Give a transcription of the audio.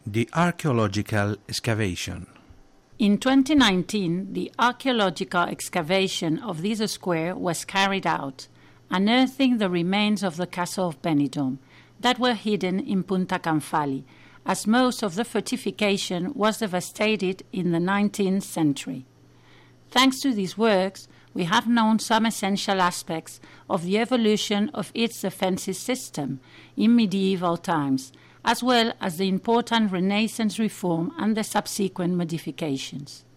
The archaeological excavation. In 2019, the archaeological excavation of this square was carried out, unearthing the remains of the castle of Benidorm that were hidden in Punta Canfali, as most of the fortification was devastated in the 19th century. Thanks to these works, we have known some essential aspects of the evolution of its defensive system in medieval times, as well as the important Renaissance reform and the subsequent modifications.